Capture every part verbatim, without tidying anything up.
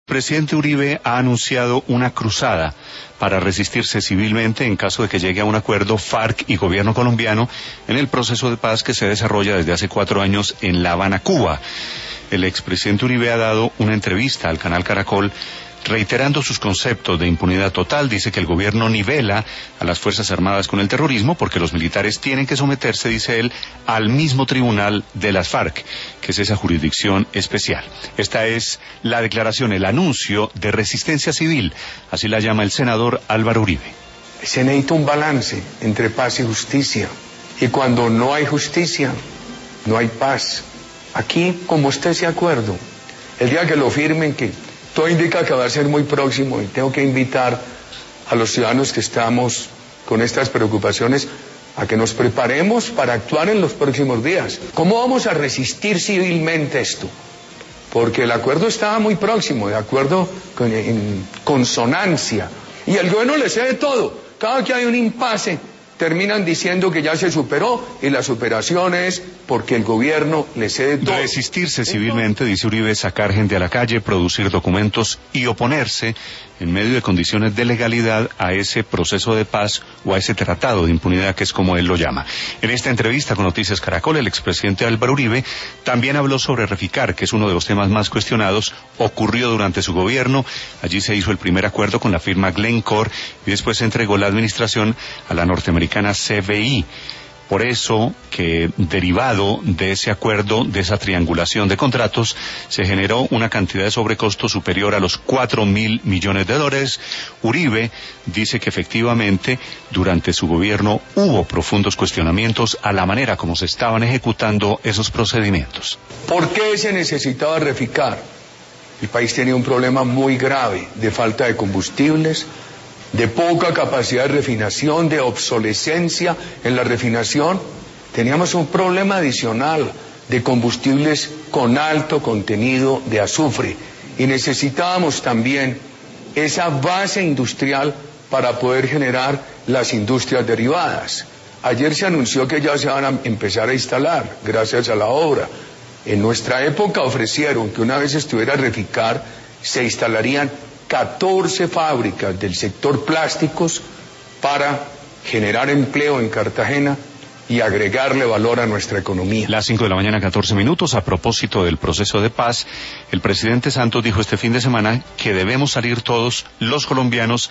El presidente Uribe ha anunciado una cruzada para resistirse civilmente en caso de que llegue a un acuerdo FARC y gobierno colombiano en el proceso de paz que se desarrolla desde hace cuatro años en La Habana, Cuba. El expresidente Uribe ha dado una entrevista al canal Caracol reiterando sus conceptos de impunidad total. Dice que el gobierno nivela a las Fuerzas Armadas con el terrorismo porque los militares tienen que someterse, dice él, al mismo tribunal de las FARC, que es esa jurisdicción especial. Esta es la declaración, el anuncio de resistencia civil, así la llama el senador Álvaro Uribe. Se necesita un balance entre paz y justicia, y cuando no hay justicia, no hay paz. Aquí, como esté ese acuerdo, el día que lo firmen, que todo indica que va a ser muy próximo, y tengo que invitar a los ciudadanos que estamos con estas preocupaciones a que nos preparemos para actuar en los próximos días. ¿Cómo vamos a resistir civilmente esto? Porque el acuerdo estaba muy próximo, de acuerdo con, en consonancia, y el gobierno le cede todo. Cada que hay un impasse, terminan diciendo que ya se superó, y la superación es porque el gobierno le cede todo. Resistirse civilmente, dice Uribe, sacar gente a la calle, producir documentos y oponerse en medio de condiciones de legalidad a ese proceso de paz o a ese tratado de impunidad, que es como él lo llama. En esta entrevista con Noticias Caracol, el expresidente Álvaro Uribe también habló sobre Reficar, que es uno de los temas más cuestionados. Ocurrió durante su gobierno. Allí se hizo el primer acuerdo con la firma Glencore y después se entregó la administración a la norteamericana C B I. Por eso que, derivado de ese acuerdo, de esa triangulación de contratos, se generó una cantidad de sobrecosto superior a los cuatro mil millones de dólares. Uribe dice que efectivamente durante su gobierno hubo profundos cuestionamientos a la manera como se estaban ejecutando esos procedimientos. ¿Por qué se necesitaba Reficar? El país tenía un problema muy grave de falta de combustibles, de poca capacidad de refinación, de obsolescencia en la refinación. Teníamos un problema adicional de combustibles con alto contenido de azufre y necesitábamos también esa base industrial para poder generar las industrias derivadas. Ayer se anunció que ya se van a empezar a instalar gracias a la obra. En nuestra época ofrecieron que una vez estuviera Reficar se instalarían catorce fábricas del sector plásticos para generar empleo en Cartagena y agregarle valor a nuestra economía. Las cinco de la mañana, catorce minutos. A propósito del proceso de paz, el presidente Santos dijo este fin de semana que debemos salir todos los colombianos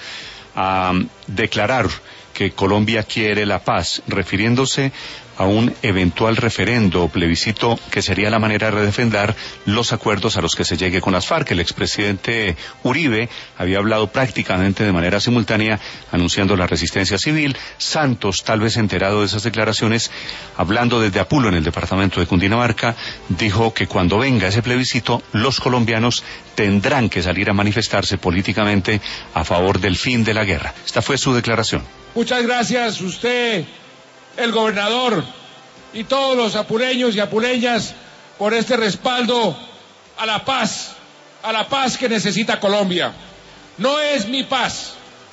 a declarar que Colombia quiere la paz, refiriéndose a un eventual referendo o plebiscito que sería la manera de defender los acuerdos a los que se llegue con las FARC. El expresidente Uribe había hablado prácticamente de manera simultánea anunciando la resistencia civil. Santos, tal vez enterado de esas declaraciones, hablando desde Apulo en el departamento de Cundinamarca, dijo que cuando venga ese plebiscito los colombianos tendrán que salir a manifestarse políticamente a favor del fin de la guerra. Esta fue su declaración. Muchas gracias usted, el gobernador y todos los apuleños y apuleñas por este respaldo a la paz, a la paz que necesita Colombia. No es mi paz,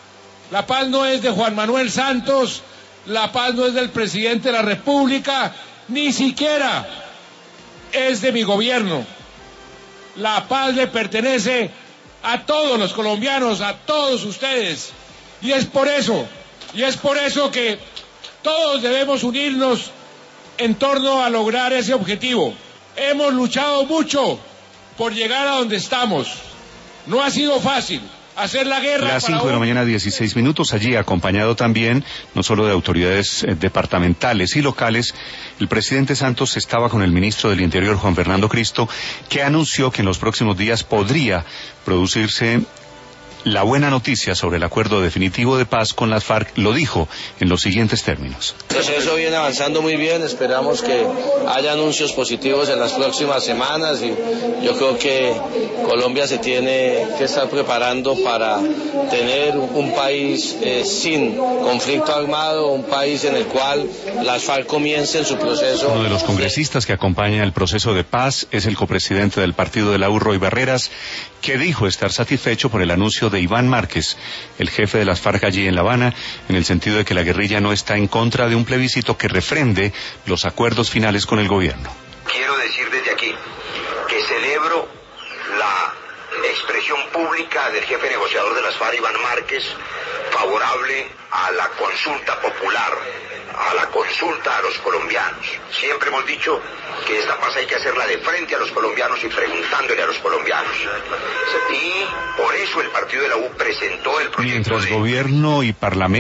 la paz no es de Juan Manuel Santos, la paz no es del presidente de la República, ni siquiera es de mi gobierno. La paz le pertenece a todos los colombianos, a todos ustedes, y es por eso, y es por eso que todos debemos unirnos en torno a lograr ese objetivo. Hemos luchado mucho por llegar a donde estamos. No ha sido fácil hacer la guerra. Las cinco de la mañana, dieciséis minutos, allí acompañado también, no solo de autoridades eh, departamentales y locales, el presidente Santos estaba con el ministro del Interior, Juan Fernando Cristo, que anunció que en los próximos días podría producirse la buena noticia sobre el acuerdo definitivo de paz con las FARC. Lo dijo en los siguientes términos. El proceso viene avanzando muy bien, esperamos que haya anuncios positivos en las próximas semanas y yo creo que Colombia se tiene que estar preparando para tener un país eh, sin conflicto armado, un país en el cual las FARC comiencen su proceso. Uno de los congresistas que acompaña el proceso de paz es el copresidente del partido de la U, Roy Barreras, que dijo estar satisfecho por el anuncio de Iván Márquez, el jefe de las FARC allí en La Habana, en el sentido de que la guerrilla no está en contra de un plebiscito que refrende los acuerdos finales con el gobierno. Quiero decir desde aquí que celebro la expresión pública del jefe negociador de las FARC, Iván Márquez, favorable a la consulta popular, a la consulta a los colombianos. Siempre hemos dicho que esta paz hay que hacerla de frente a los colombianos y preguntándole a los colombianos. Y por eso el partido de la U presentó el proyecto. Mientras de... gobierno y parlamento